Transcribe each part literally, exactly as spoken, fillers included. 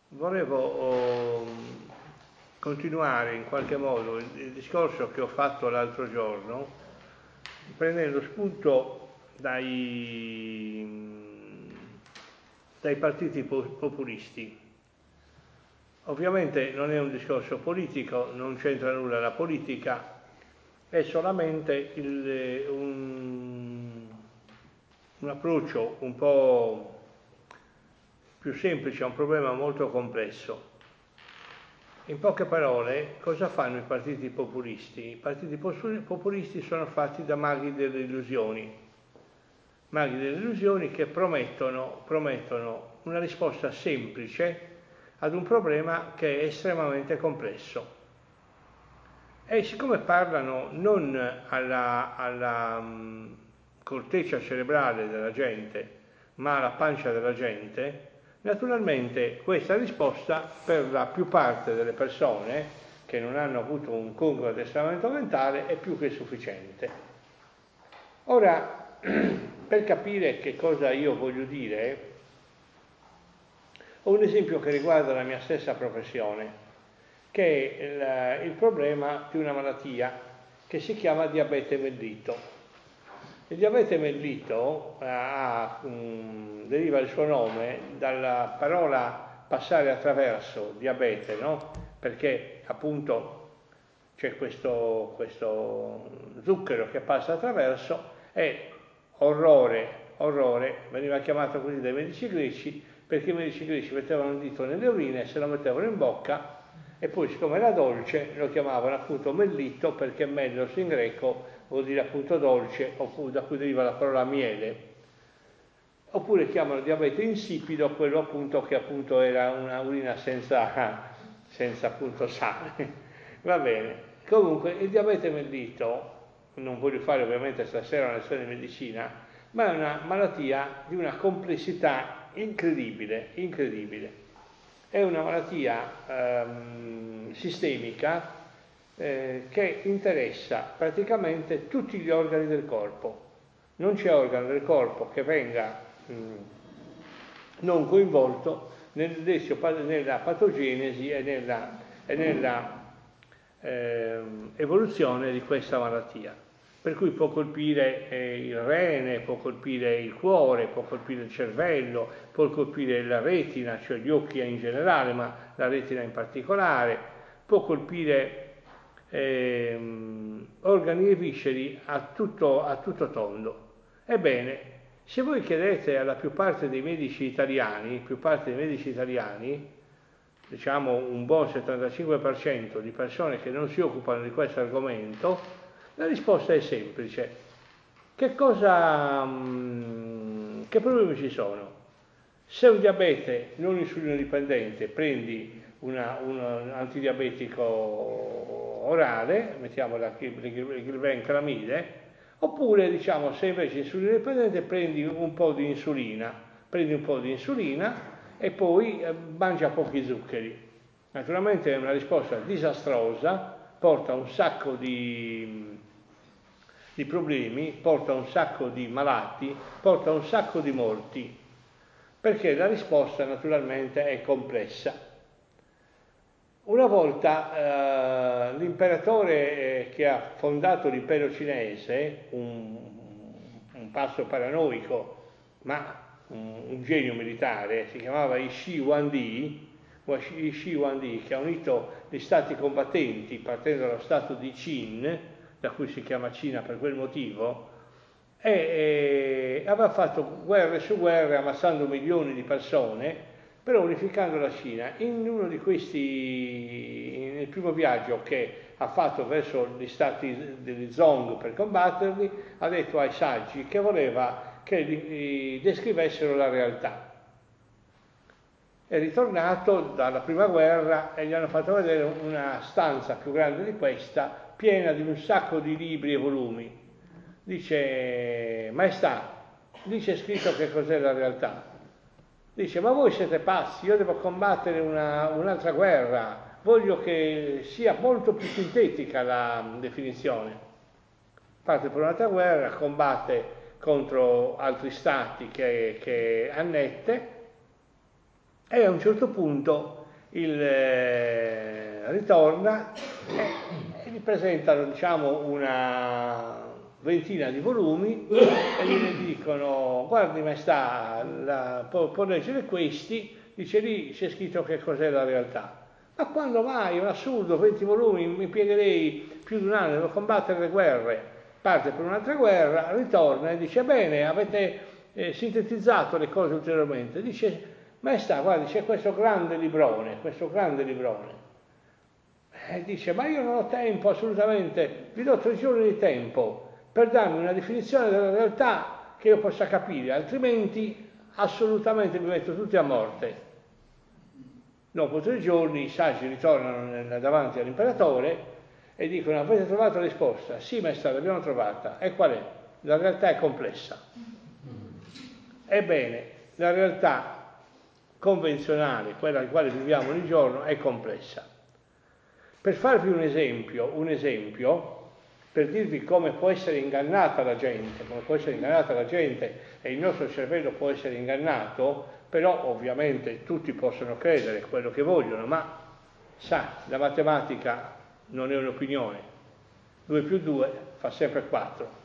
Volevo oh, continuare in qualche modo il, il discorso che ho fatto l'altro giorno, prendendo spunto dai, dai partiti populisti. Ovviamente non è un discorso politico, non c'entra nulla la politica, è solamente il, un, un approccio un po' più semplice a un problema molto complesso. In poche parole, cosa fanno i partiti populisti? I partiti populisti sono fatti da maghi delle illusioni, maghi delle illusioni che promettono, promettono una risposta semplice ad un problema che è estremamente complesso. E siccome parlano non alla, alla um, corteccia cerebrale della gente, ma alla pancia della gente, naturalmente questa risposta per la più parte delle persone che non hanno avuto un congruo addestramento mentale è più che sufficiente. Ora, per capire che cosa io voglio dire, ho un esempio che riguarda la mia stessa professione, che è il, il problema di una malattia che si chiama diabete mellito. Il diabete mellito ha, um, deriva il suo nome dalla parola passare attraverso, diabete, no? Perché appunto c'è questo, questo zucchero che passa attraverso e orrore, orrore, veniva chiamato così dai medici greci perché i medici greci mettevano un dito nelle urine, se lo mettevano in bocca e poi siccome era dolce lo chiamavano appunto mellito perché mellos in greco vuol dire appunto dolce, da cui deriva la parola miele. Oppure chiamano diabete insipido quello appunto che appunto era una urina senza, senza appunto sale. Va bene. Comunque il diabete mellito, non voglio fare ovviamente stasera una lezione di medicina, ma è una malattia di una complessità incredibile, incredibile. È una malattia ehm, sistemica eh, che interessa praticamente tutti gli organi del corpo. Non c'è organo del corpo che venga mh, non coinvolto nel, nella patogenesi e nella, e nella eh, evoluzione di questa malattia. Per cui può colpire eh, il rene, può colpire il cuore, può colpire il cervello, può colpire la retina, cioè gli occhi in generale, ma la retina in particolare, può colpire ehm, organi e visceri a tutto, a tutto tondo. Ebbene, se voi chiedete alla più parte dei medici italiani, più parte dei medici italiani, diciamo un buon settantacinque per cento di persone che non si occupano di questo argomento, la risposta è semplice. Che cosa, mh, che problemi ci sono? Se un diabete non insulino dipendente prendi una, un antidiabetico orale, mettiamo la glibenclamide, oppure diciamo se invece insulino dipendente prendi un po' di insulina, prendi un po' di insulina e poi eh, mangia pochi zuccheri. Naturalmente è una risposta disastrosa, porta un sacco di, di problemi, porta un sacco di malati, porta un sacco di morti, perché la risposta naturalmente è complessa. Una volta eh, l'imperatore che ha fondato l'impero cinese, un, un passo paranoico, ma un, un genio militare, si chiamava Shi Huangdi, Shi Huangdi, che ha unito gli stati combattenti partendo dallo stato di Qin, da cui si chiama Cina per quel motivo, e, e aveva fatto guerre su guerre ammassando milioni di persone, però unificando la Cina. In uno di questi, nel primo viaggio che ha fatto verso gli stati degli Zhong per combatterli, ha detto ai saggi che voleva che li descrivessero la realtà. È ritornato dalla prima guerra e gli hanno fatto vedere una stanza più grande di questa, piena di un sacco di libri e volumi. Dice, maestà, lì c'è scritto che cos'è la realtà. Dice, ma voi siete pazzi, io devo combattere una, un'altra guerra, voglio che sia molto più sintetica la definizione. Parte per un'altra guerra, combatte contro altri stati che, che annette, E a un certo punto il, eh, ritorna e, e gli presentano, diciamo, una ventina di volumi e gli dicono: guardi maestà, la, può, può leggere questi, dice lì c'è scritto che cos'è la realtà. Ma quando mai? È un assurdo, venti volumi, mi impiegherei più di un anno per combattere le guerre. Parte per un'altra guerra, ritorna e dice: bene, avete eh, sintetizzato le cose ulteriormente. Dice: maestà, guardi, c'è questo grande librone, questo grande librone. E dice: ma io non ho tempo, assolutamente, vi do tre giorni di tempo per darmi una definizione della realtà che io possa capire, altrimenti assolutamente vi metto tutti a morte. Dopo tre giorni i saggi ritornano nel, davanti all'imperatore e dicono: avete trovato la risposta? Sì, maestà, l'abbiamo trovata. E qual è? La realtà è complessa. Ebbene, la realtà convenzionale, quella in quale viviamo ogni giorno, è complessa. Per farvi un esempio, un esempio, per dirvi come può essere ingannata la gente, come può essere ingannata la gente e il nostro cervello può essere ingannato, però ovviamente tutti possono credere quello che vogliono, ma sa, la matematica non è un'opinione, due più due fa sempre quattro.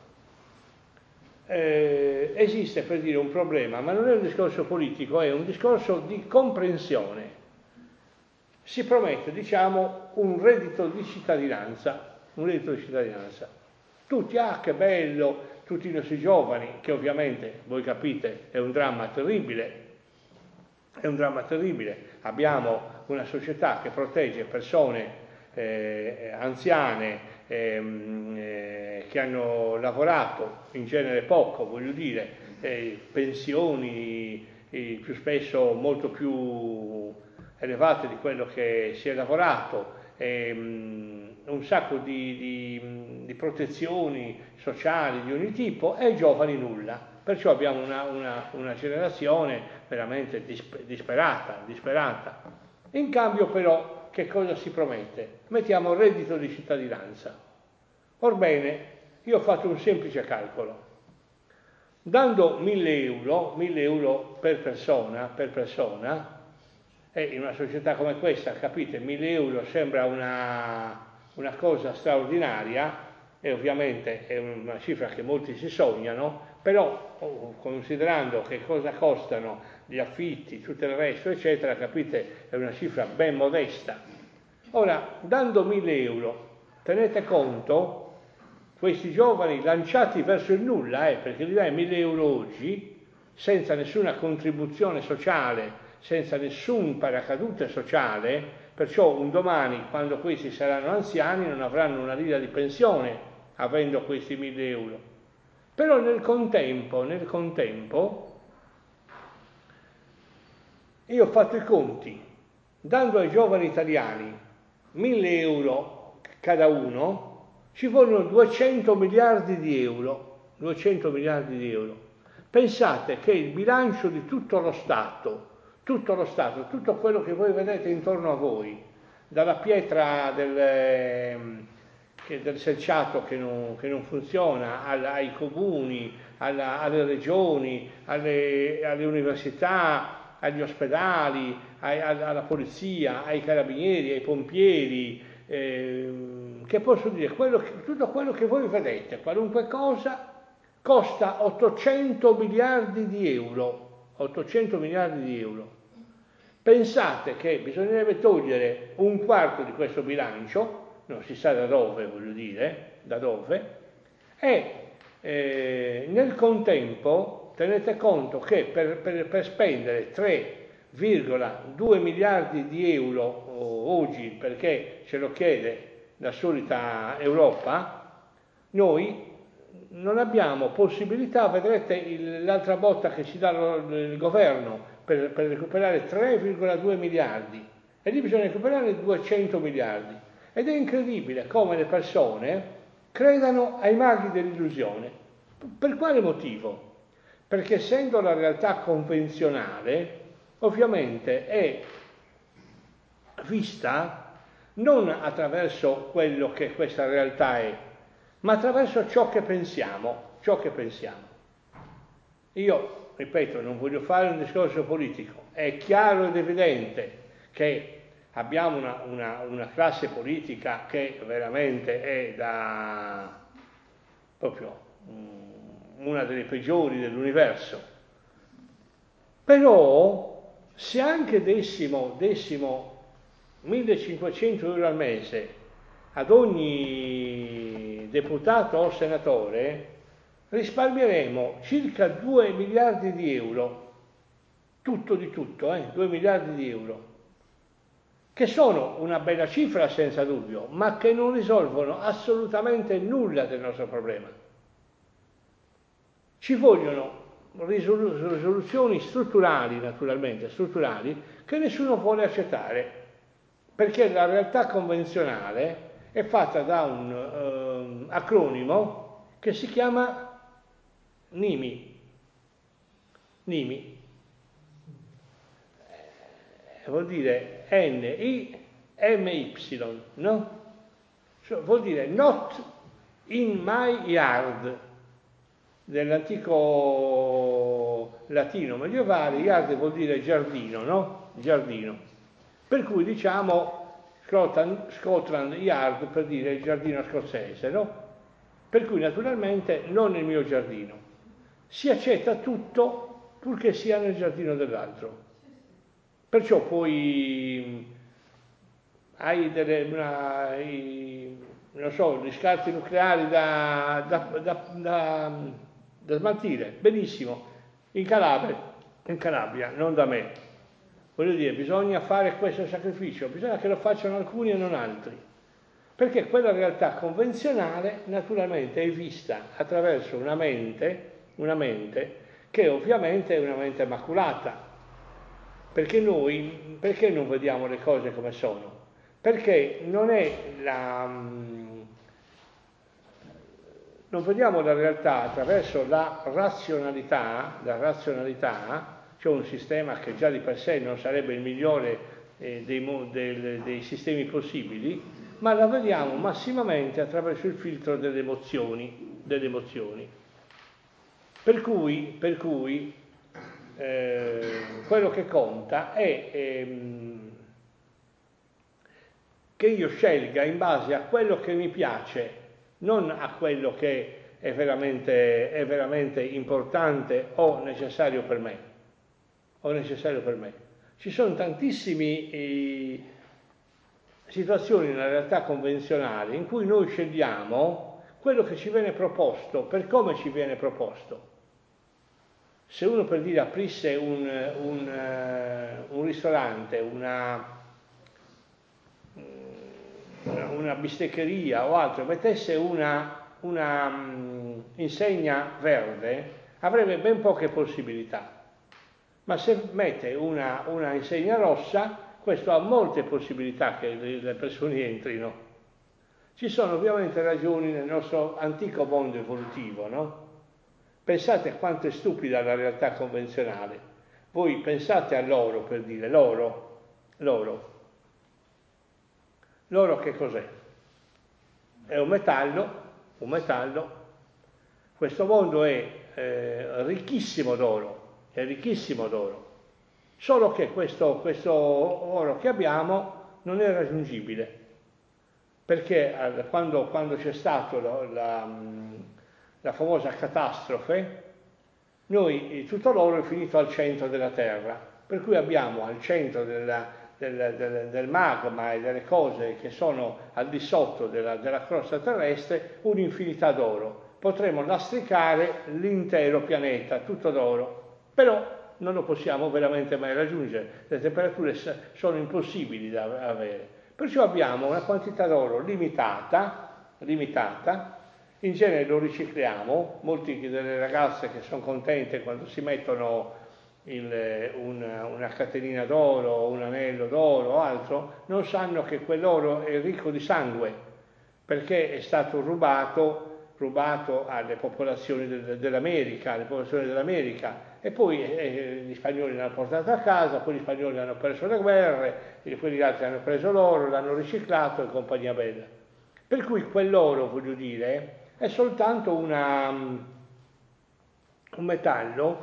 Eh, esiste, per dire, un problema, ma non è un discorso politico, è un discorso di comprensione. Si promette, diciamo, un reddito di cittadinanza, un reddito di cittadinanza. Tutti, ah che bello, tutti i nostri giovani, che ovviamente, voi capite, è un dramma terribile, è un dramma terribile. Abbiamo una società che protegge persone eh, anziane, ehm, eh, che hanno lavorato, in genere poco, voglio dire, eh, pensioni eh, più spesso molto più elevate di quello che si è lavorato, ehm, un sacco di, di, di protezioni sociali di ogni tipo, e i giovani nulla. Perciò abbiamo una, una, una generazione veramente disper- disperata, disperata. In cambio però che cosa si promette? Mettiamo il reddito di cittadinanza. Orbene, io ho fatto un semplice calcolo. Dando mille euro, mille euro per persona, per persona, e in una società come questa, capite, mille euro sembra una, una cosa straordinaria, e ovviamente è una cifra che molti si sognano, però oh, considerando che cosa costano gli affitti, tutto il resto, eccetera, capite, è una cifra ben modesta. Ora, dando mille euro, tenete conto, questi giovani lanciati verso il nulla, eh, perché gli dai mille euro oggi, senza nessuna contribuzione sociale, senza nessun paracadute sociale, perciò un domani, quando questi saranno anziani, non avranno una lira di pensione, avendo questi mille euro. Però nel contempo, nel contempo, io ho fatto i conti, dando ai giovani italiani mille euro cada uno, ci vogliono duecento miliardi di euro, duecento miliardi di euro. Pensate che il bilancio di tutto lo Stato, tutto lo Stato, tutto quello che voi vedete intorno a voi, dalla pietra del, del selciato che non, che non funziona, alla, ai comuni, alla, alle regioni, alle, alle università, agli ospedali, ai, alla polizia, ai carabinieri, ai pompieri, eh, che posso dire, quello che, tutto quello che voi vedete, qualunque cosa, costa ottocento miliardi di euro, ottocento miliardi di euro. Pensate che bisognerebbe togliere un quarto di questo bilancio, non si sa da dove, voglio dire, da dove, e eh, nel contempo tenete conto che per, per, per spendere tre virgola due miliardi di euro oggi, perché ce lo chiede la solita Europa, noi non abbiamo possibilità, vedrete il, l'altra botta che ci dà il governo per, per recuperare tre virgola due miliardi, e lì bisogna recuperare duecento miliardi. Ed è incredibile come le persone credano ai maghi dell'illusione. Per quale motivo? Perché essendo la realtà convenzionale, ovviamente è vista non attraverso quello che questa realtà è, ma attraverso ciò che pensiamo, ciò che pensiamo. Io ripeto, non voglio fare un discorso politico, è chiaro ed evidente che abbiamo una, una, una classe politica che veramente è da proprio um, una delle peggiori dell'universo. Però se anche dessimo, dessimo millecinquecento euro al mese ad ogni deputato o senatore, risparmieremo circa due miliardi di euro, tutto di tutto, eh, due miliardi di euro, che sono una bella cifra senza dubbio, ma che non risolvono assolutamente nulla del nostro problema. Ci vogliono risoluzioni strutturali, naturalmente, strutturali, che nessuno vuole accettare, perché la realtà convenzionale è fatta da un eh, acronimo che si chiama NIMI. NIMI eh, vuol dire N I M Y, no? Cioè, vuol dire not in my yard, dell'antico latino medievale. Yard vuol dire giardino, no? Giardino. Per cui diciamo Scotland, Scotland Yard per dire il giardino scozzese, no? Per cui naturalmente non nel mio giardino. Si accetta tutto purché sia nel giardino dell'altro. Perciò poi hai delle, una, i, non so, gli scarti nucleari da, da, da, da, da smaltire, benissimo, in Calabria, in Calabria, non da me. Voglio dire, bisogna fare questo sacrificio, bisogna che lo facciano alcuni e non altri, perché quella realtà convenzionale naturalmente è vista attraverso una mente, una mente che ovviamente è una mente maculata, perché noi, perché non vediamo le cose come sono? Perché non è la... non vediamo la realtà attraverso la razionalità, la razionalità, cioè un sistema che già di per sé non sarebbe il migliore eh, dei, del, dei sistemi possibili, ma la vediamo massimamente attraverso il filtro delle emozioni, delle emozioni. Per cui, per cui eh, quello che conta è ehm, che io scelga in base a quello che mi piace, non a quello che è veramente, è veramente importante o necessario per me. O necessario per me. Ci sono tantissime eh, situazioni nella realtà convenzionale in cui noi scegliamo quello che ci viene proposto, per come ci viene proposto. Se uno, per dire, aprisse un, un, uh, un ristorante, una... una bisteccheria o altro, mettesse una, una um, insegna verde, avrebbe ben poche possibilità. Ma se mette una, una insegna rossa, questo ha molte possibilità che le, le persone entrino. Ci sono ovviamente ragioni nel nostro antico mondo evolutivo, no? Pensate a quanto è stupida la realtà convenzionale. Voi pensate all'oro, per dire, l'oro, l'oro. L'oro che cos'è? È un metallo, un metallo. Questo mondo è eh, ricchissimo d'oro, è ricchissimo d'oro. Solo che questo, questo oro che abbiamo non è raggiungibile, perché eh, quando, quando c'è stata la, la, la famosa catastrofe, noi tutto l'oro è finito al centro della Terra, per cui abbiamo al centro della Del, del, del magma e delle cose che sono al di sotto della, della crosta terrestre un'infinità d'oro. Potremmo lastricare l'intero pianeta, tutto d'oro, però non lo possiamo veramente mai raggiungere, le temperature sono impossibili da avere. Perciò abbiamo una quantità d'oro limitata, limitata, in genere lo ricicliamo, molte delle ragazze che sono contente quando si mettono Il, una, una catenina d'oro, un anello d'oro o altro, non sanno che quell'oro è ricco di sangue, perché è stato rubato, rubato alle popolazioni del, dell'America, alle popolazioni dell'America, e poi eh, gli spagnoli l'hanno portato a casa, poi gli spagnoli hanno perso le guerre, e quelli altri hanno preso l'oro, l'hanno riciclato e compagnia bella. Per cui quell'oro, voglio dire, è soltanto una, un metallo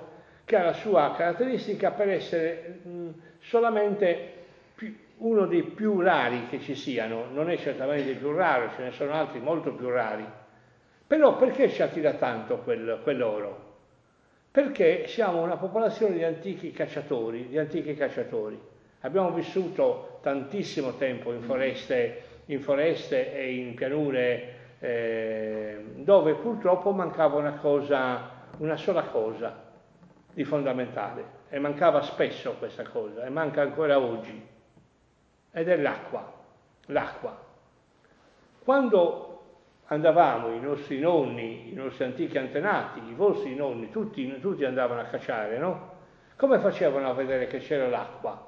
che ha la sua caratteristica per essere mh, solamente più, uno dei più rari che ci siano, non è certamente il più raro, ce ne sono altri molto più rari. Però perché ci attira tanto quel, quell'oro? Perché siamo una popolazione di antichi cacciatori, di antichi cacciatori. Abbiamo vissuto tantissimo tempo in foreste, in foreste e in pianure eh, dove purtroppo mancava una cosa, una sola cosa di fondamentale, e mancava spesso questa cosa, e manca ancora oggi, ed è l'acqua. L'acqua. Quando andavamo, i nostri nonni, i nostri antichi antenati, i vostri nonni, tutti, tutti andavano a cacciare, no? Come facevano a vedere che c'era l'acqua?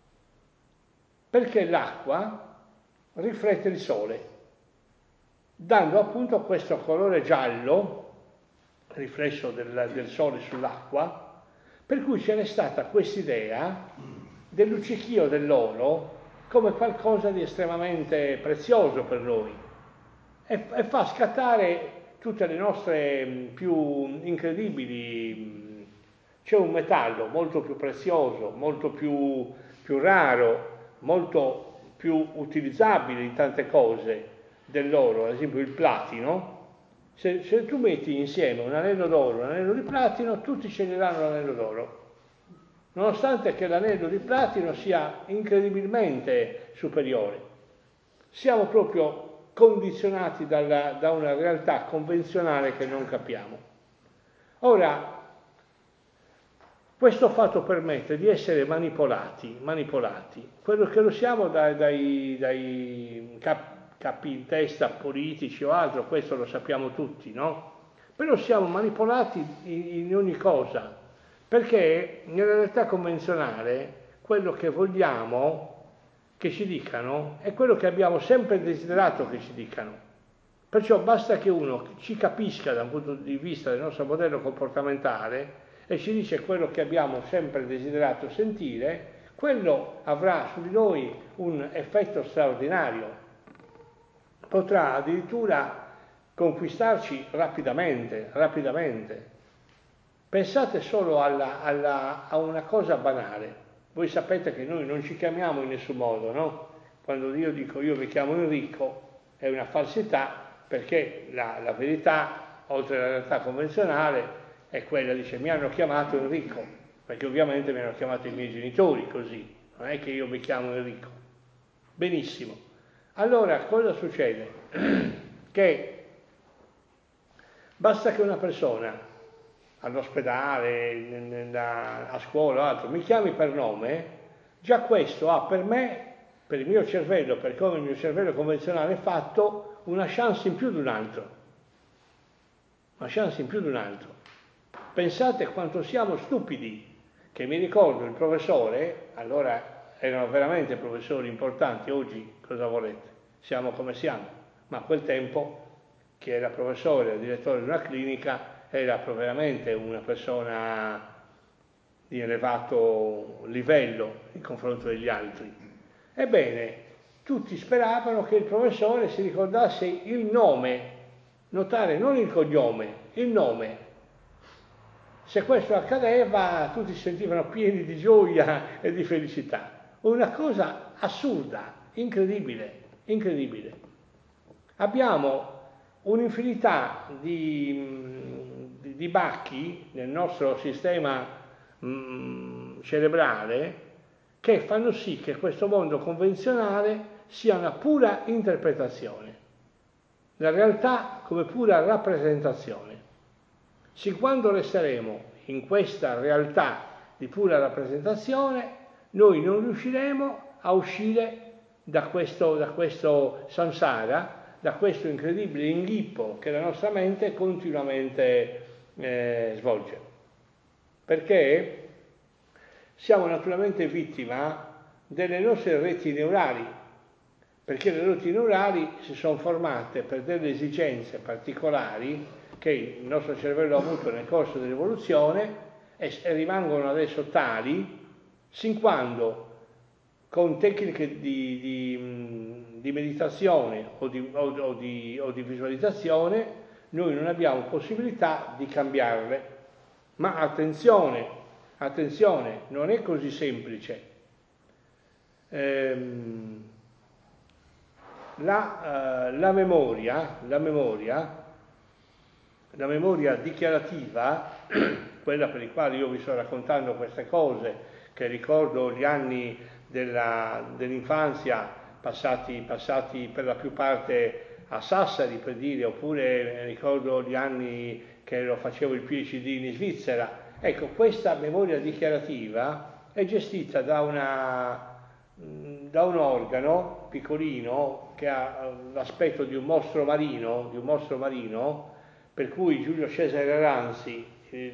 Perché l'acqua riflette il sole, dando appunto questo colore giallo, riflesso del, del sole sull'acqua, per cui c'era stata quest'idea del luccichio dell'oro come qualcosa di estremamente prezioso per noi, e, e fa scattare tutte le nostre più incredibili. C'è un metallo molto più prezioso, molto più, più raro, molto più utilizzabile in tante cose dell'oro, ad esempio il platino. Se, se tu metti insieme un anello d'oro e un anello di platino, tutti sceglieranno l'anello d'oro, nonostante che l'anello di platino sia incredibilmente superiore. Siamo proprio condizionati dalla, da una realtà convenzionale che non capiamo. Ora, questo fatto permette di essere manipolati, manipolati. Quello che lo siamo dai, dai, dai cap, capi in testa politici o altro, questo lo sappiamo tutti, no? Però siamo manipolati in, in ogni cosa, perché nella realtà convenzionale quello che vogliamo che ci dicano è quello che abbiamo sempre desiderato che ci dicano. Perciò basta che uno ci capisca da un punto di vista del nostro modello comportamentale e ci dice quello che abbiamo sempre desiderato sentire, quello avrà su di noi un effetto straordinario. Potrà addirittura conquistarci rapidamente, rapidamente. Pensate solo alla, alla, a una cosa banale. Voi sapete che noi non ci chiamiamo in nessun modo, no? Quando io dico io mi chiamo Enrico è una falsità, perché la, la verità, oltre alla realtà convenzionale, è quella, dice mi hanno chiamato Enrico, perché ovviamente mi hanno chiamato i miei genitori così, non è che io mi chiamo Enrico. Benissimo. Allora cosa succede? Che basta che una persona all'ospedale, nella, a scuola o altro, mi chiami per nome, già questo ha per me, per il mio cervello, per come il mio cervello convenzionale è fatto, una chance in più di un altro. Una chance in più di un altro. Pensate quanto siamo stupidi, che mi ricordo il professore, allora erano veramente professori importanti, oggi cosa volete? Siamo come siamo, ma a quel tempo, chi era professore o direttore di una clinica, era veramente una persona di elevato livello in confronto degli altri. Ebbene, tutti speravano che il professore si ricordasse il nome, notare non il cognome, il nome. Se questo accadeva, tutti si sentivano pieni di gioia e di felicità. Una cosa assurda, incredibile, incredibile. Abbiamo un'infinità di, di, di bacchi nel nostro sistema mh, cerebrale che fanno sì che questo mondo convenzionale sia una pura interpretazione, la realtà come pura rappresentazione. Sin quando resteremo in questa realtà di pura rappresentazione, noi non riusciremo a uscire da questo, da questo samsara, da questo incredibile inghippo che la nostra mente continuamente eh, svolge. Perché siamo naturalmente vittima delle nostre reti neurali, perché le reti neurali si sono formate per delle esigenze particolari che il nostro cervello ha avuto nel corso dell'evoluzione e, e rimangono adesso tali sin quando con tecniche di, di, di meditazione o di, o, o, di, o di visualizzazione noi non abbiamo possibilità di cambiarle. Ma attenzione, attenzione, non è così semplice. Ehm, la, uh, la memoria, la memoria, la memoria dichiarativa, quella per la quale io vi sto raccontando queste cose, che ricordo gli anni della, dell'infanzia passati, passati per la più parte a Sassari, per dire, oppure ricordo gli anni che lo facevo il P H D in Svizzera. Ecco, questa memoria dichiarativa è gestita da, una, da un organo piccolino che ha l'aspetto di un mostro marino, di un mostro marino, per cui Giulio Cesare Ranzi,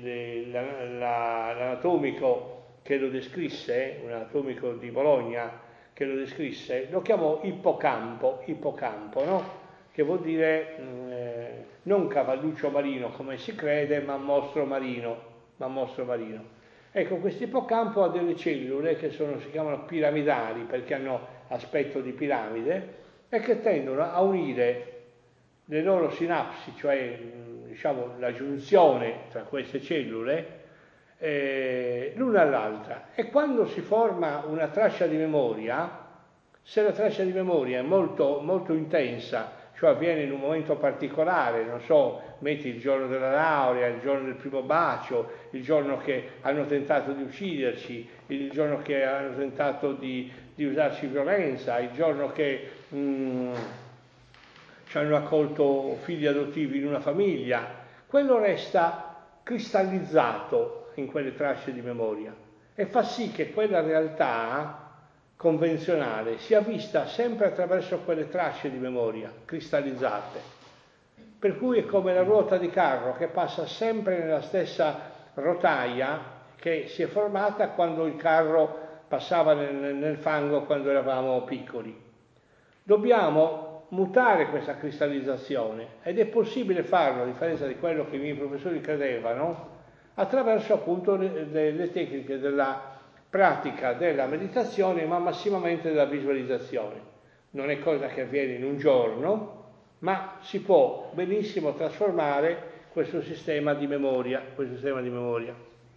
l'anatomico che lo descrisse, un anatomico di Bologna che lo descrisse, lo chiamò ippocampo, ippocampo, no? Che vuol dire eh, non cavalluccio marino come si crede, ma mostro marino, ma mostro marino. Ecco, questo ippocampo ha delle cellule che sono, si chiamano piramidali perché hanno aspetto di piramide e che tendono a unire le loro sinapsi, cioè diciamo la giunzione tra queste cellule, eh, l'una all'altra. E quando si forma una traccia di memoria, se la traccia di memoria è molto, molto intensa, cioè avviene in un momento particolare, non so, metti il giorno della laurea, il giorno del primo bacio, il giorno che hanno tentato di ucciderci, il giorno che hanno tentato di, di usarci violenza, il giorno che mh, ci hanno accolto figli adottivi in una famiglia, quello resta cristallizzato in quelle tracce di memoria e fa sì che quella realtà convenzionale sia vista sempre attraverso quelle tracce di memoria cristallizzate, per cui è come la ruota di carro che passa sempre nella stessa rotaia che si è formata quando il carro passava nel, nel fango quando eravamo piccoli. Dobbiamo mutare questa cristallizzazione ed è possibile farlo, a differenza di quello che i miei professori credevano, attraverso appunto le, le, le tecniche della pratica della meditazione, ma massimamente della visualizzazione. Non è cosa che avviene in un giorno, ma si può benissimo trasformare questo sistema di memoria, questo sistema di memoria.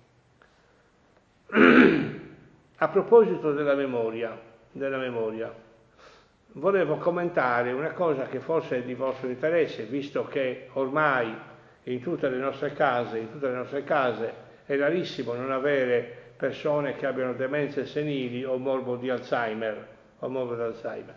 A proposito della memoria, della memoria, volevo commentare una cosa che forse è di vostro interesse, visto che ormai in tutte le nostre case, in tutte le nostre case è rarissimo non avere persone che abbiano demenze senili o morbo di Alzheimer, o morbo di Alzheimer.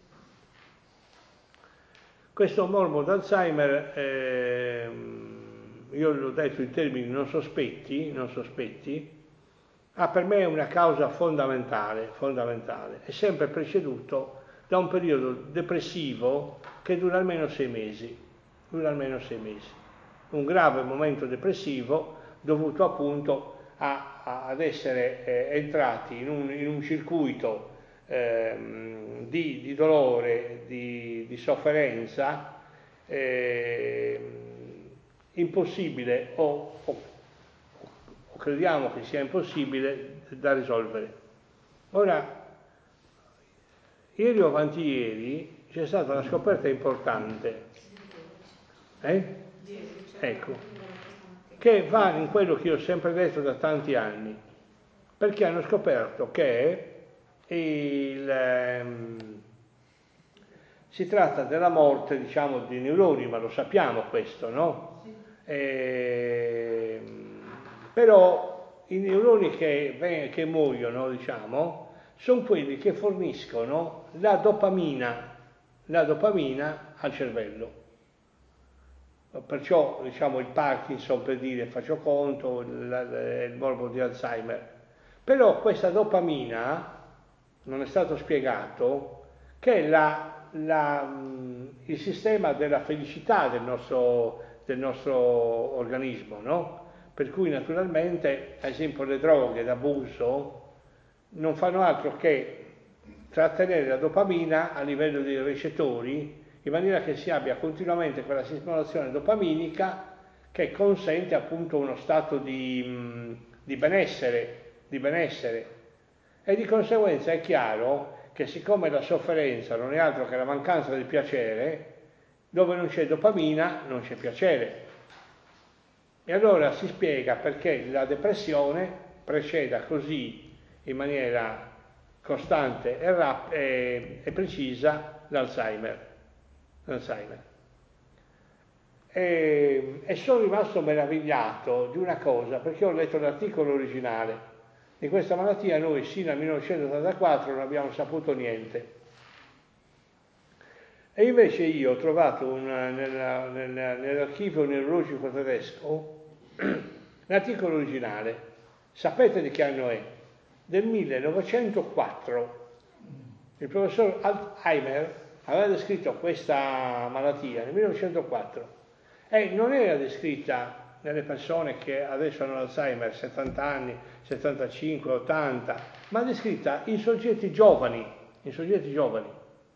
Questo morbo di Alzheimer, eh, io l'ho detto in termini non sospetti, non sospetti, ha per me una causa fondamentale, fondamentale, è sempre preceduto da un periodo depressivo che dura almeno sei mesi, dura almeno sei mesi. Un grave momento depressivo dovuto appunto a, a, ad essere eh, entrati in un, in un circuito eh, di, di dolore, di, di sofferenza eh, impossibile o, o, o crediamo che sia impossibile da risolvere. Ora, ieri o avanti ieri c'è stata una scoperta importante, eh? Ecco, che va in quello che io ho sempre detto da tanti anni, perché hanno scoperto che il, ehm, si tratta della morte, diciamo, di neuroni, ma lo sappiamo questo, no? E, però i neuroni che, che muoiono, diciamo, sono quelli che forniscono la dopamina, la dopamina al cervello. Perciò, diciamo, il Parkinson, per dire, faccio conto, il, il morbo di Alzheimer. Però questa dopamina, non è stato spiegato, che è la, la, il sistema della felicità del nostro, del nostro organismo, no? Per cui naturalmente, ad esempio, le droghe d'abuso non fanno altro che trattenere la dopamina a livello dei recettori, in maniera che si abbia continuamente quella stimolazione dopaminica che consente appunto uno stato di, di benessere, di benessere. E di conseguenza è chiaro che siccome la sofferenza non è altro che la mancanza del piacere, dove non c'è dopamina non c'è piacere. E allora si spiega perché la depressione preceda così in maniera costante e, rap- e, e precisa l'Alzheimer. l'Alzheimer. E, e sono rimasto meravigliato di una cosa, perché ho letto l'articolo originale di questa malattia. Noi sino al millenovecentottantaquattro non abbiamo saputo niente. E invece io ho trovato una, nella, nella, nell'archivio neurologico tedesco l'articolo originale. Sapete di che anno è? Del millenovecentoquattro. Il professor Alzheimer aveva descritto questa malattia nel millenovecentoquattro e non era descritta nelle persone che adesso hanno l'Alzheimer, settanta anni, settantacinque, ottanta, ma descritta in soggetti giovani, in soggetti giovani.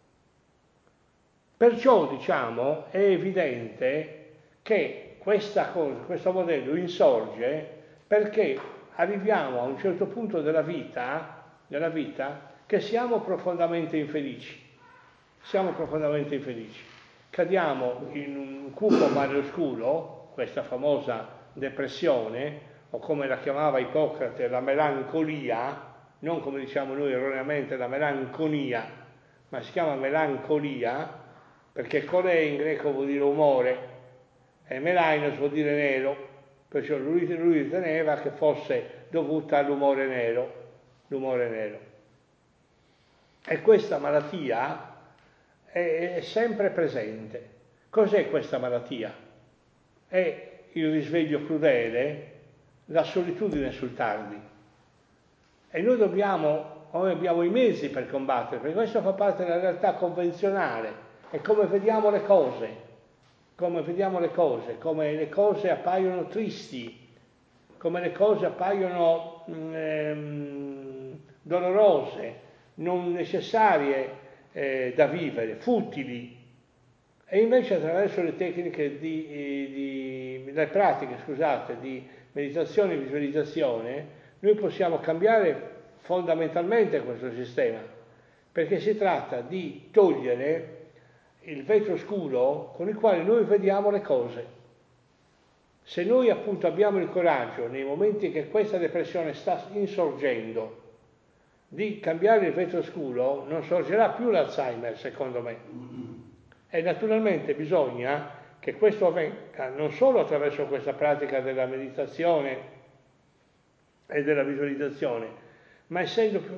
Perciò, diciamo, è evidente che questa cosa, questo modello insorge perché arriviamo a un certo punto della vita, della vita che siamo profondamente infelici. Siamo profondamente infelici. Cadiamo in un cupo mare oscuro, questa famosa depressione, o come la chiamava Ippocrate, la melancolia, non come diciamo noi erroneamente la melanconia, ma si chiama melancolia, perché colè in greco vuol dire umore e melainos vuol dire nero, perciò lui, lui riteneva che fosse dovuta all'umore nero, l'umore nero. E questa malattia è, è sempre presente. Cos'è questa malattia? È il risveglio crudele, la solitudine sul tardi. E noi dobbiamo, noi abbiamo i mezzi per combattere, perché questo fa parte della realtà convenzionale. È come vediamo le cose, come vediamo le cose, come le cose appaiono tristi, come le cose appaiono ehm, dolorose, non necessarie eh, da vivere, futili. E invece attraverso le tecniche di, di le pratiche, scusate, di meditazione e visualizzazione, noi possiamo cambiare fondamentalmente questo sistema, perché si tratta di togliere il vetro scuro con il quale noi vediamo le cose. Se noi appunto abbiamo il coraggio, nei momenti che questa depressione sta insorgendo, di cambiare il vetro scuro, non sorgerà più l'Alzheimer, secondo me. E naturalmente bisogna che questo avvenga non solo attraverso questa pratica della meditazione e della visualizzazione, ma essendo più...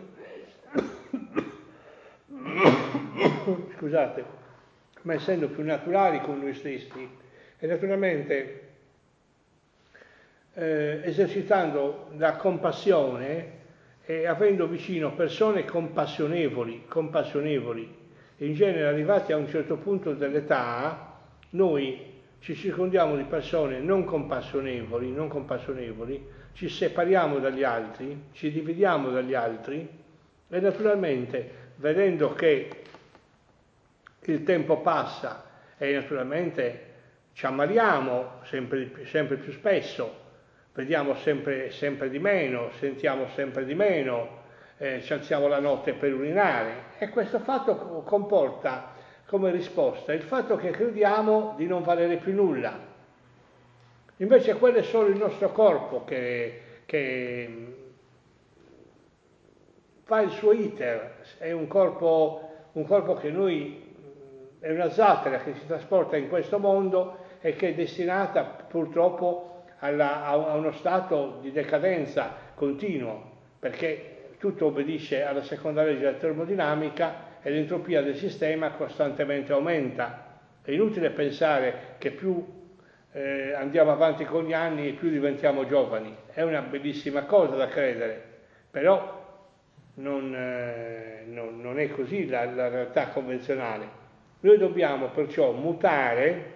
scusate, ma essendo più naturali con noi stessi e naturalmente eh, esercitando la compassione e avendo vicino persone compassionevoli, compassionevoli. In genere arrivati a un certo punto dell'età noi ci circondiamo di persone non compassionevoli, non compassionevoli, ci separiamo dagli altri, ci dividiamo dagli altri e naturalmente vedendo che il tempo passa e naturalmente ci ammaliamo sempre, sempre più spesso, vediamo sempre, sempre di meno, sentiamo sempre di meno, eh, ci alziamo la notte per urinare e questo fatto comporta come risposta il fatto che crediamo di non valere più nulla. Invece quello è solo il nostro corpo che, che fa il suo iter, è un corpo, un corpo che noi... è una zattera che si trasporta in questo mondo e che è destinata purtroppo alla, a uno stato di decadenza continuo, perché tutto obbedisce alla seconda legge della termodinamica e l'entropia del sistema costantemente aumenta. È inutile pensare che più eh, andiamo avanti con gli anni e più diventiamo giovani. È una bellissima cosa da credere, però non, eh, non, non è così la, la realtà convenzionale. Noi dobbiamo perciò mutare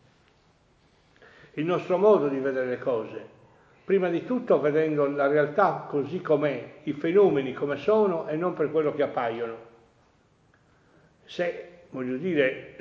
il nostro modo di vedere le cose, prima di tutto vedendo la realtà così com'è, i fenomeni come sono e non per quello che appaiono. Se, voglio dire,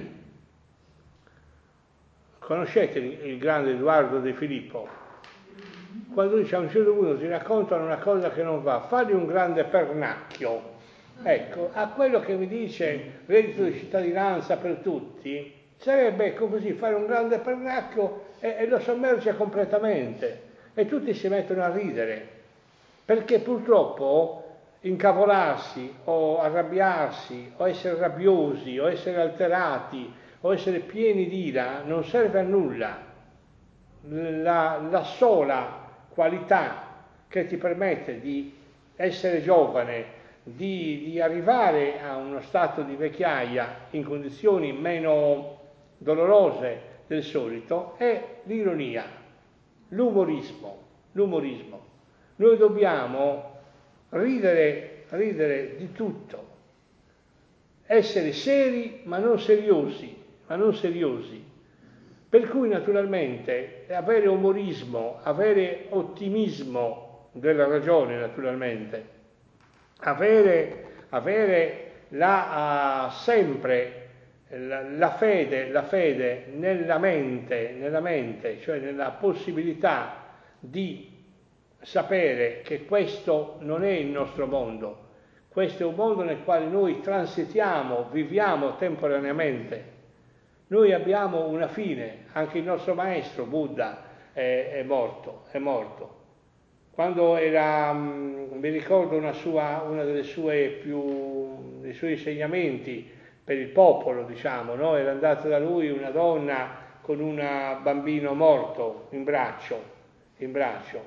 conoscete il grande Edoardo De Filippo? Quando dice a un certo punto ti raccontano una cosa che non va, fagli un grande pernacchio. Ecco, a quello che mi dice reddito di cittadinanza per tutti, sarebbe ecco così, fare un grande pernacchio e, e lo sommerge completamente e tutti si mettono a ridere. perché purtroppo incavolarsi o arrabbiarsi o essere rabbiosi o essere alterati o essere pieni di ira non serve a nulla. La, la sola qualità che ti permette di essere giovane, di, di arrivare a uno stato di vecchiaia in condizioni meno dolorose del solito è l'ironia, l'umorismo, l'umorismo. Noi dobbiamo ridere, ridere di tutto, essere seri ma non seriosi, ma non seriosi. Per cui naturalmente avere umorismo, avere ottimismo della ragione naturalmente, avere, avere la, uh, sempre la, la fede, la fede nella mente, nella mente, cioè nella possibilità di sapere che questo non è il nostro mondo, questo è un mondo nel quale noi transitiamo, viviamo temporaneamente. Noi abbiamo una fine, anche il nostro maestro Buddha è, è morto, è morto. Quando era, mh, mi ricordo una sua, una delle sue più, dei suoi insegnamenti per il popolo, diciamo, no? Era andata da lui una donna con un bambino morto in braccio, in braccio.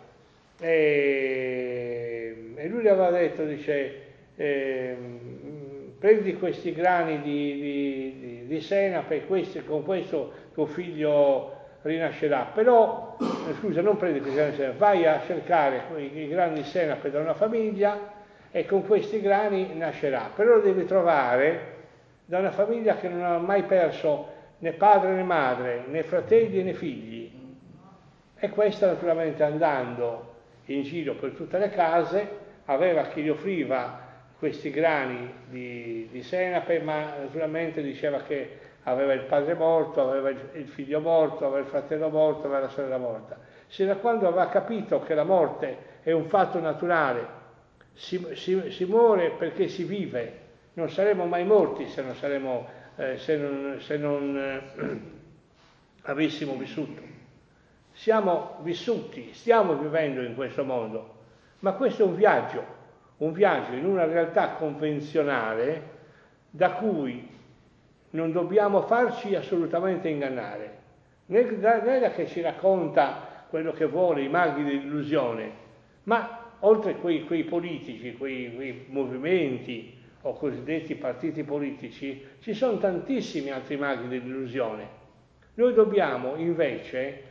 E, e lui le aveva detto, dice, eh, prendi questi grani di, di, di, di senape e questi, con questo tuo figlio rinascerà, però, eh, scusa, non prendi questi grani di senape, vai a cercare i, i grani di senape da una famiglia e con questi grani nascerà, però lo devi trovare da una famiglia che non ha mai perso né padre né madre, né fratelli né figli. E questa naturalmente andando in giro per tutte le case aveva chi gli offriva questi grani di, di senape, ma naturalmente diceva che aveva il padre morto, aveva il figlio morto, aveva il fratello morto, aveva la sorella morta. Se da quando aveva capito che la morte è un fatto naturale, si, si, si muore perché si vive, non saremo mai morti se non, saremo, eh, se non, se non eh, avessimo vissuto. Siamo vissuti, stiamo vivendo in questo mondo, ma questo è un viaggio, un viaggio in una realtà convenzionale da cui non dobbiamo farci assolutamente ingannare. Nella che ci racconta quello che vuole, i maghi dell'illusione, ma oltre a quei, quei politici, quei, quei movimenti o cosiddetti partiti politici, ci sono tantissimi altri maghi dell'illusione. Noi dobbiamo invece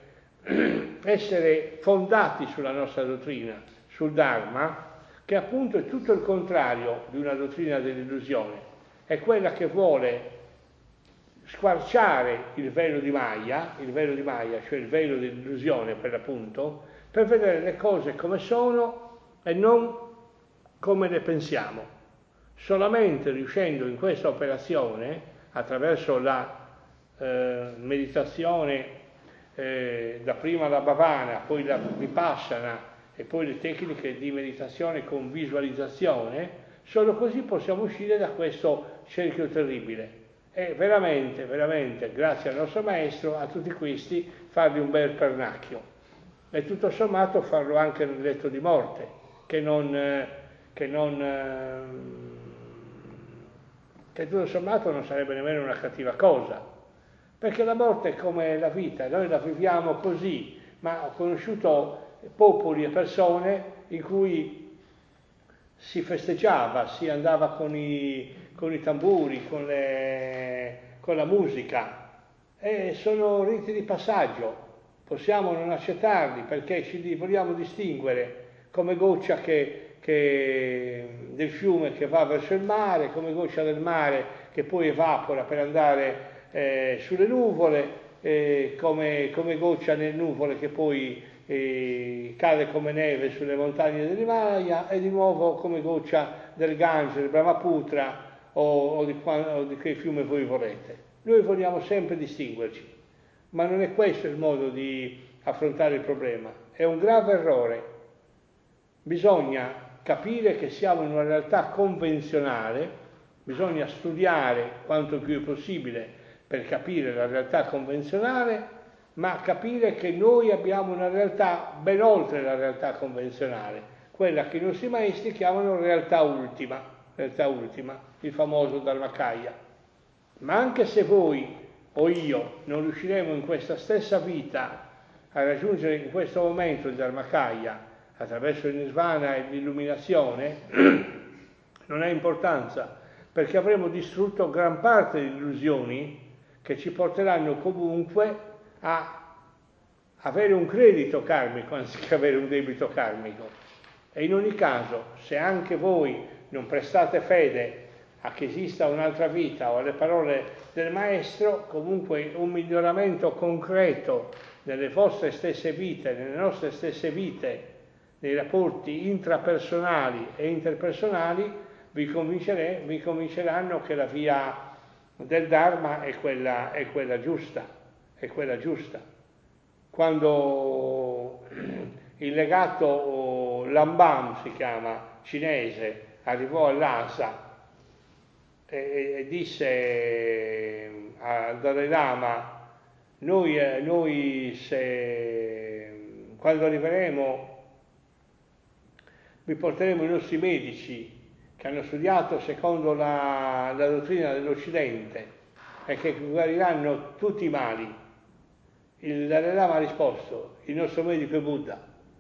essere fondati sulla nostra dottrina, sul Dharma, che appunto è tutto il contrario di una dottrina dell'illusione, è quella che vuole squarciare il velo di Maya, il velo di Maya, cioè il velo dell'illusione per l'appunto, per vedere le cose come sono e non come le pensiamo. Solamente riuscendo in questa operazione, attraverso la eh, meditazione eh, dapprima la Bhavana, poi la Vipassana e poi le tecniche di meditazione con visualizzazione, solo così possiamo uscire da questo cerchio terribile. E veramente, veramente, grazie al nostro maestro, a tutti questi fargli un bel pernacchio. E tutto sommato farlo anche nel letto di morte, che non, eh, che non, eh, che tutto sommato non sarebbe nemmeno una cattiva cosa. Perché la morte è come la vita, noi la viviamo così, ma ho conosciuto popoli e persone in cui si festeggiava, si andava con i, con i tamburi, con, le, con la musica, e sono riti di passaggio, possiamo non accettarli perché ci vogliamo distinguere come goccia che, che, del fiume che va verso il mare, come goccia del mare che poi evapora per andare eh, sulle nuvole, eh, come, come goccia nelle nuvole che poi e cade come neve sulle montagne dell'Himalaya e di nuovo come goccia del Gange, del Brahmaputra o, o, di, o di che fiume voi volete. Noi vogliamo sempre distinguerci, ma non è questo il modo di affrontare il problema, è un grave errore. Bisogna capire che siamo in una realtà convenzionale, bisogna studiare quanto più è possibile per capire la realtà convenzionale, ma capire che noi abbiamo una realtà ben oltre la realtà convenzionale, quella che i nostri maestri chiamano realtà ultima, realtà ultima, il famoso Dharmakaya. Ma anche se voi o io non riusciremo in questa stessa vita a raggiungere in questo momento il Dharmakaya attraverso il Nirvana e l'illuminazione, non ha importanza, perché avremo distrutto gran parte delle illusioni che ci porteranno comunque a avere un credito karmico anziché avere un debito karmico. E in ogni caso, se anche voi non prestate fede a che esista un'altra vita o alle parole del maestro, comunque un miglioramento concreto nelle vostre stesse vite, nelle nostre stesse vite, nei rapporti intrapersonali e interpersonali, vi, vi convinceranno che la via del Dharma è quella, è quella giusta, è quella giusta. Quando il legato Lambam, si chiama, cinese, arrivò a Lhasa e, e disse al Dalai Lama: noi, noi se, quando arriveremo vi porteremo i nostri medici che hanno studiato secondo la, la dottrina dell'Occidente e che guariranno tutti i mali. Il Dalai Lama ha risposto: il nostro medico è Buddha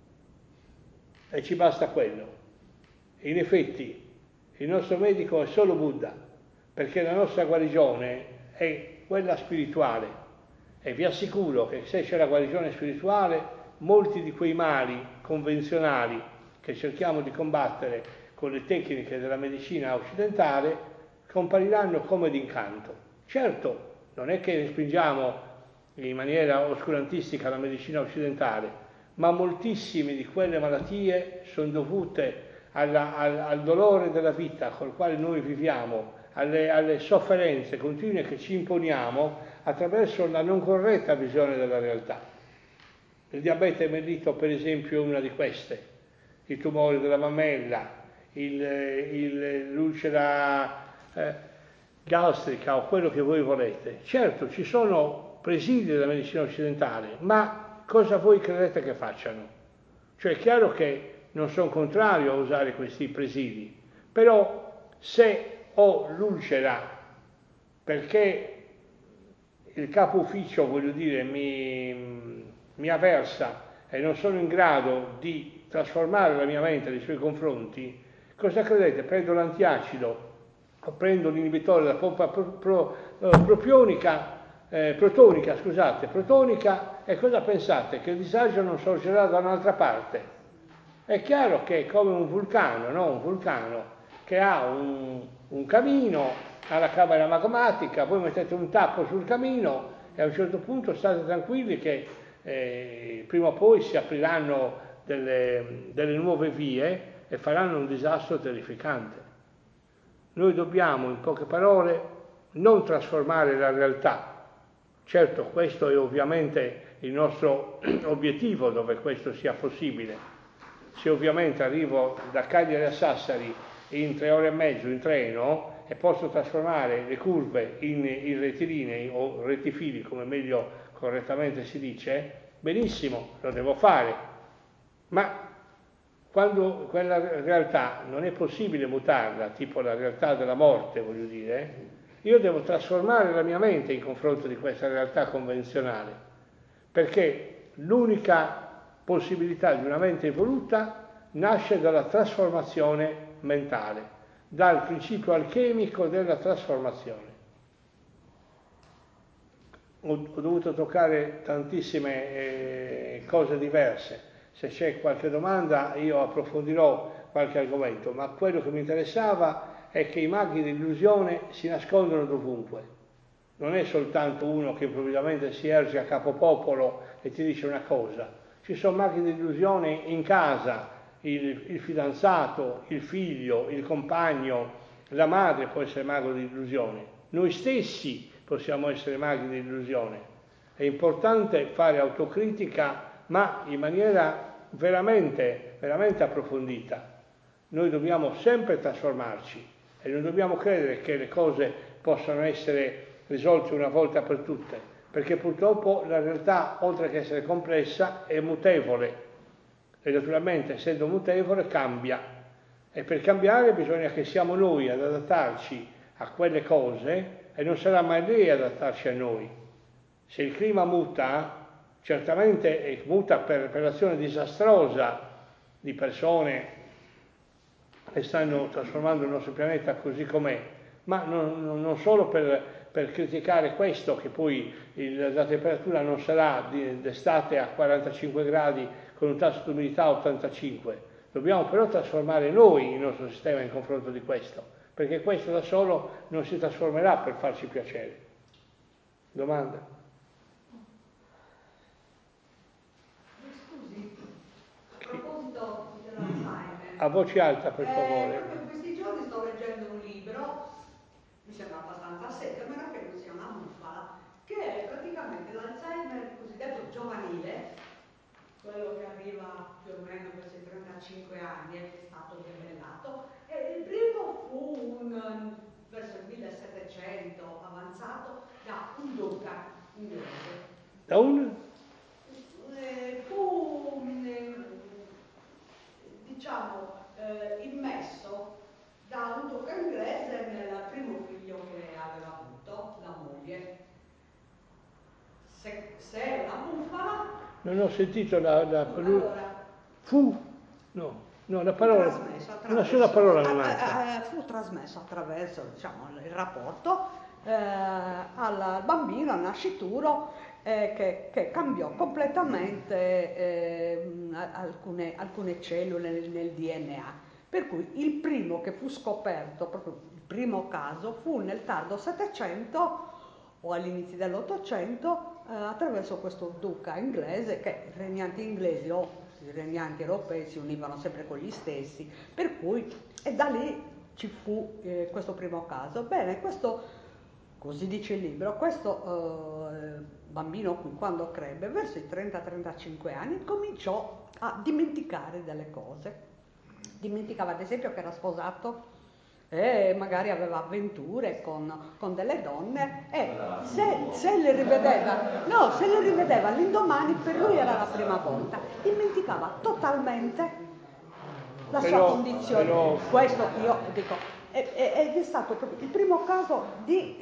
e ci basta quello. In effetti il nostro medico è solo Buddha, perché la nostra guarigione è quella spirituale, e vi assicuro che se c'è la guarigione spirituale, molti di quei mali convenzionali che cerchiamo di combattere con le tecniche della medicina occidentale compariranno come d'incanto. Certo, non è che respingiamo in maniera oscurantistica la medicina occidentale, ma moltissime di quelle malattie sono dovute alla, al, al dolore della vita col quale noi viviamo, alle, alle sofferenze continue che ci imponiamo attraverso la non corretta visione della realtà. Il diabete mellito, per esempio, è una di queste. I tumori della mammella, il, il, l'ulcera eh, gastrica o quello che voi volete. Certo, ci sono presidi della medicina occidentale, ma cosa voi credete che facciano? Cioè è chiaro che non sono contrario a usare questi presidi, però se ho l'ulcera perché il capo ufficio, voglio dire, mi, mi avversa e non sono in grado di trasformare la mia mente nei suoi confronti, cosa credete? Prendo l'antiacido o prendo l'inibitore della pompa pro, pro, uh, propionica, eh, protonica, scusate, protonica, e cosa pensate? Che il disagio non sorgerà da un'altra parte? È chiaro che è come un vulcano, no? Un vulcano che ha un, un camino, ha la camera magmatica, voi mettete un tappo sul camino e a un certo punto state tranquilli che eh, prima o poi si apriranno delle, delle nuove vie e faranno un disastro terrificante. Noi dobbiamo, in poche parole, non trasformare la realtà. Certo, questo è ovviamente il nostro obiettivo, dove questo sia possibile. Se ovviamente arrivo da Cagliari a Sassari in tre ore e mezzo in treno e posso trasformare le curve in, in rettilinei o rettifili, come meglio correttamente si dice, benissimo, lo devo fare. Ma quando quella realtà non è possibile mutarla, tipo la realtà della morte, voglio dire, io devo trasformare la mia mente in confronto di questa realtà convenzionale, perché l'unica possibilità di una mente evoluta nasce dalla trasformazione mentale, dal principio alchemico della trasformazione. Ho, ho dovuto toccare tantissime eh, cose diverse. Se c'è qualche domanda io approfondirò qualche argomento, ma quello che mi interessava è che i maghi dell'illusione si nascondono dovunque. Non è soltanto uno che improvvisamente si erge a capopopolo e ti dice una cosa. Ci sono maghi dell'illusione in casa, il, il fidanzato, il figlio, il compagno, la madre può essere mago dell'illusione. Noi stessi possiamo essere maghi dell'illusione. È importante fare autocritica, ma in maniera veramente, veramente approfondita. Noi dobbiamo sempre trasformarci e non dobbiamo credere che le cose possano essere risolte una volta per tutte, perché purtroppo la realtà, oltre che essere complessa, è mutevole. e naturalmente essendo mutevole cambia, e per cambiare bisogna che siamo noi ad adattarci a quelle cose e non sarà mai lei ad adattarsi a noi. Se il clima muta, certamente muta per, per l'azione disastrosa di persone che stanno trasformando il nostro pianeta così com'è, ma non, non solo per, per criticare questo, che poi il, la temperatura non sarà di, d'estate a quarantacinque gradi con un tasso di umidità ottantacinque, dobbiamo però trasformare noi il nostro sistema in confronto di questo, perché questo da solo non si trasformerà per farci piacere. Domanda? Scusi, a proposito dell'Alzheimer. A voce alta, per favore. Eh, proprio in questi giorni sto leggendo un libro, mi sembra abbastanza serio, a meno che non sia una bufala, che è praticamente l'Alzheimer cosiddetto giovanile, quello che arriva più o meno verso i trentacinque anni e che è stato debellato. E il primo fu un, verso il millesettecento avanzato da un duca inglese. Da un? Eh, fu eh, diciamo eh, immesso da un duca inglese nel primo figlio che aveva avuto, la moglie. Se, se è una bufala. Non ho sentito la, la allora, fu? No, no, la fu parola, trasmesso una sola parola non a, manca. a, a, fu trasmesso attraverso diciamo, il rapporto eh, al bambino, al nascituro, eh, che, che cambiò completamente eh, alcune, alcune cellule nel, nel D N A. Per cui il primo che fu scoperto, proprio il primo caso, fu nel tardo Settecento o all'inizio dell'Ottocento eh, attraverso questo duca inglese, che i regnanti inglesi o i regnanti europei si univano sempre con gli stessi, per cui e da lì ci fu eh, questo primo caso. Bene, questo, così dice il libro, questo eh, bambino qui quando crebbe, verso i trenta trentacinque anni, cominciò a dimenticare delle cose. Dimenticava ad esempio che era sposato e magari aveva avventure con, con delle donne e se, se le rivedeva, no, se le rivedeva l'indomani per lui era la prima volta, dimenticava totalmente la sua però, condizione. Però... Questo io dico, ed è stato proprio il primo caso di,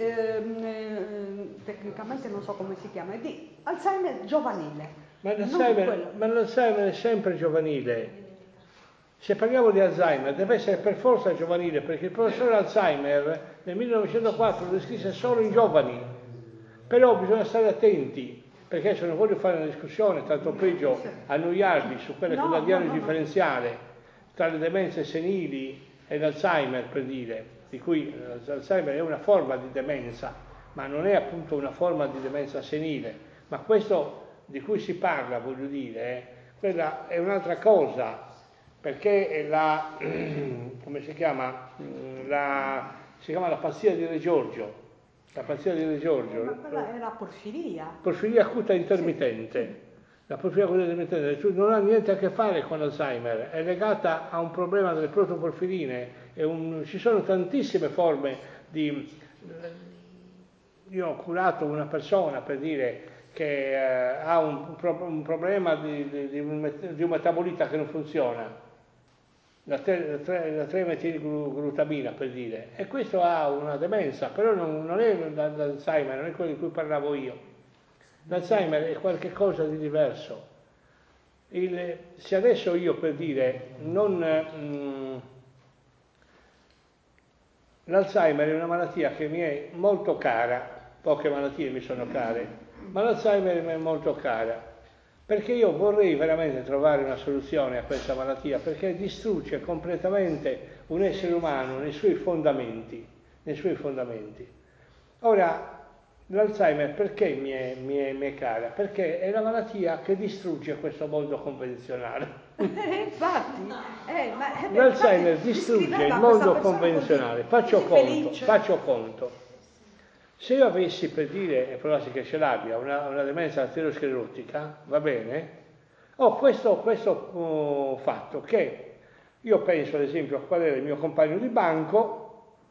eh, tecnicamente non so come si chiama, di Alzheimer giovanile. Ma l'Alzheimer, ma l'Alzheimer è sempre giovanile. Se parliamo di Alzheimer deve essere per forza giovanile, perché il professore Alzheimer nel millenovecentoquattro lo descrisse solo in giovani. Però bisogna stare attenti, perché adesso non voglio fare una discussione, tanto peggio annoiarvi su quella che è la diagnosi differenziale tra le demenze senili e l'Alzheimer, per dire, di cui l'Alzheimer è una forma di demenza, ma non è appunto una forma di demenza senile. Ma questo di cui si parla, voglio dire, eh, quella è un'altra cosa, perché è la, come si chiama, la, si chiama la pazzia di Re Giorgio, la pazzia di Re Giorgio. Ma quella era porfiria. Porfiria acuta intermittente. Sì, sì. La porfiria acuta intermittente non ha niente a che fare con l'Alzheimer, è legata a un problema delle protoporfirine, è un, ci sono tantissime forme di... Io ho curato una persona, per dire, che eh, ha un, un problema di, di, di, un, di un metabolita che non funziona, la tre metilglutamina, per dire, e questo ha una demenza, però non, non è l'Alzheimer, non è quello di cui parlavo io. L'Alzheimer è qualcosa di diverso. Il, se adesso io, per dire, non... Mh, l'Alzheimer è una malattia che mi è molto cara, poche malattie mi sono care, ma l'Alzheimer mi è molto cara, perché io vorrei veramente trovare una soluzione a questa malattia, perché distrugge completamente un essere umano nei suoi fondamenti, nei suoi fondamenti. Ora, l'Alzheimer perché mi è, mi, è, mi è cara? Perché è la malattia che distrugge questo mondo convenzionale. infatti, eh, ma, eh, l'Alzheimer infatti, distrugge il mondo convenzionale. Così, faccio così conto, faccio conto. Se io avessi, per dire, e provassi che ce l'abbia, una, una demenza arteriosclerotica, va bene? Ho questo, questo uh, fatto che io penso ad esempio a qual era il mio compagno di banco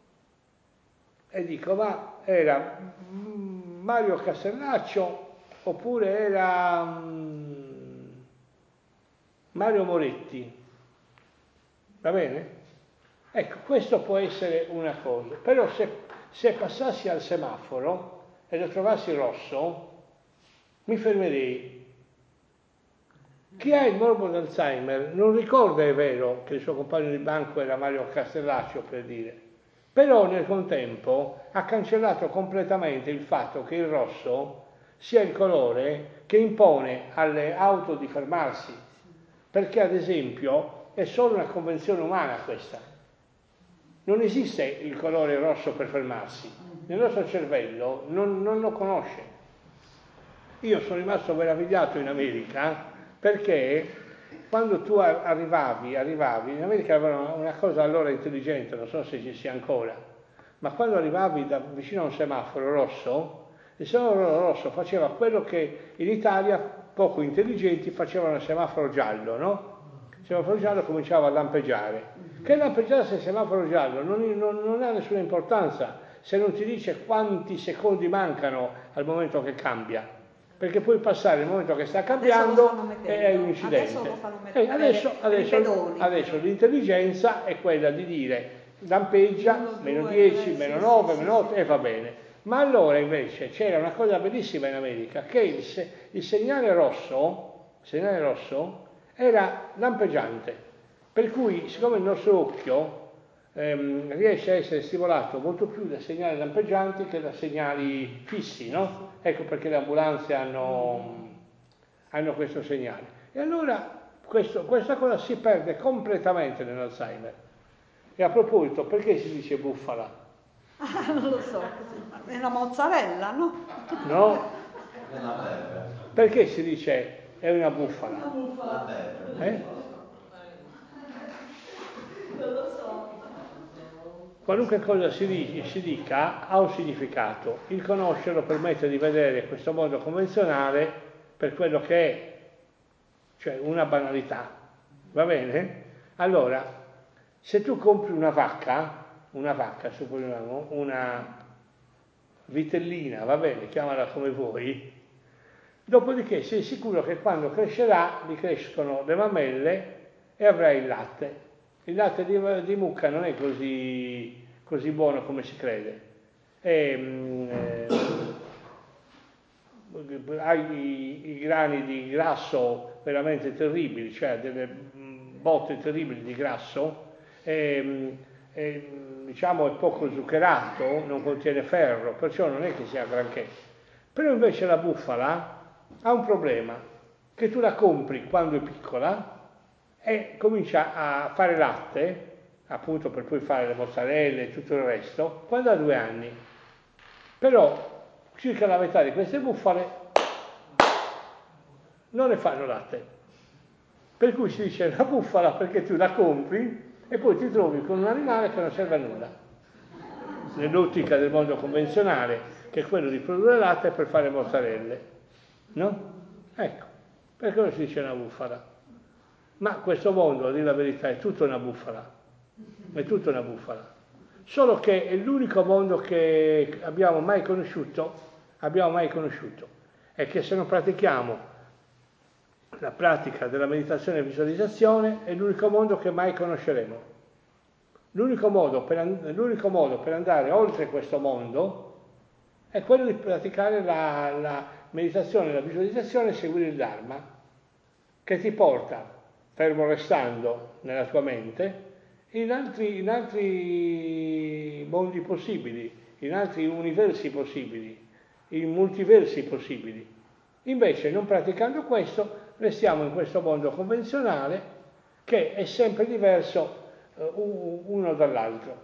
e dico, ma era Mario Castellaccio oppure era um, Mario Moretti, va bene? Ecco, questo può essere una cosa, però se, se passassi al semaforo e lo trovassi rosso, mi fermerei. Chi ha il morbo d'Alzheimer non ricorda, è vero, che il suo compagno di banco era Mario Castellaccio, per dire, però nel contempo ha cancellato completamente il fatto che il rosso sia il colore che impone alle auto di fermarsi, perché ad esempio è solo una convenzione umana questa. Non esiste il colore rosso per fermarsi, nel nostro cervello non, non lo conosce. Io sono rimasto meravigliato in America perché quando tu arrivavi, arrivavi, in America avevano una cosa allora intelligente, non so se ci sia ancora, ma quando arrivavi da vicino a un semaforo rosso, il semaforo rosso faceva quello che in Italia poco intelligenti facevano al semaforo giallo, no? Il semaforo giallo cominciava a lampeggiare. Che lampeggiasse il semaforo giallo non, non, non ha nessuna importanza se non ti dice quanti secondi mancano al momento che cambia. Perché puoi passare il momento che sta cambiando e è un incidente. Adesso, eh, adesso, adesso, adesso l'intelligenza è quella di dire lampeggia, meno dieci, meno nove, meno otto e va bene. Ma allora invece c'era una cosa bellissima in America, che il, se, il segnale rosso, il segnale rosso era lampeggiante, per cui siccome il nostro occhio ehm, riesce a essere stimolato molto più da segnali lampeggianti che da segnali fissi, no? Ecco perché le ambulanze hanno, hanno questo segnale. E allora questo, questa cosa si perde completamente nell'Alzheimer. E a proposito, perché si dice bufala? Ah, non lo so, è una mozzarella, no? No? Perché si dice è una bufala? Una bufala. Eh? Non lo so. Qualunque cosa si, dica, si dica ha un significato. Il conoscerlo permette di vedere questo mondo convenzionale per quello che è, cioè una banalità. Va bene? Allora, se tu compri una vacca, una vacca, supponiamo, una vitellina, va bene, chiamala come vuoi, dopodiché sei sicuro che quando crescerà gli crescono le mammelle e avrai il latte. Il latte di, di mucca non è così, così buono come si crede. E, eh, hai i, i grani di grasso veramente terribili, cioè delle botte terribili di grasso, e, e, diciamo è poco zuccherato, non contiene ferro, perciò non è che sia granché. Però invece la bufala ha un problema, che tu la compri quando è piccola e comincia a fare latte, appunto per poi fare le mozzarelle e tutto il resto, quando ha due anni. Però circa la metà di queste bufale non ne fanno latte. Per cui si dice una bufala perché tu la compri e poi ti trovi con un animale che non serve a nulla. Nell'ottica del mondo convenzionale, che è quello di produrre latte per fare mozzarelle. No? Ecco, per quello si dice una bufala. Ma questo mondo, a dire la verità, è tutta una bufala. È tutta una bufala. Solo che è l'unico mondo che abbiamo mai conosciuto, abbiamo mai conosciuto, è che se non pratichiamo la pratica della meditazione e visualizzazione è l'unico mondo che mai conosceremo. L'unico modo, per, l'unico modo per andare oltre questo mondo è quello di praticare la, la meditazione e la visualizzazione e seguire il Dharma, che ti porta, fermo restando nella tua mente, in altri, in altri mondi possibili, in altri universi possibili, in multiversi possibili. Invece, non praticando questo, restiamo in questo mondo convenzionale che è sempre diverso eh, uno dall'altro.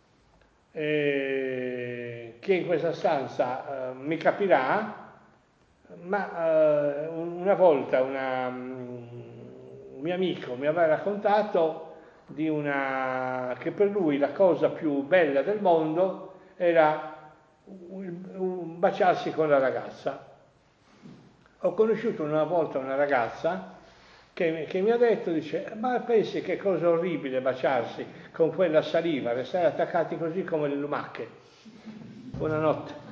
Eh, che in questa stanza eh, mi capirà, ma eh, una volta una, un mio amico mi aveva raccontato di una, che per lui la cosa più bella del mondo era un, un baciarsi con la ragazza. Ho conosciuto una volta una ragazza che, che mi ha detto, dice, ma pensi che cosa orribile baciarsi con quella saliva, restare attaccati così come le lumache. Buonanotte.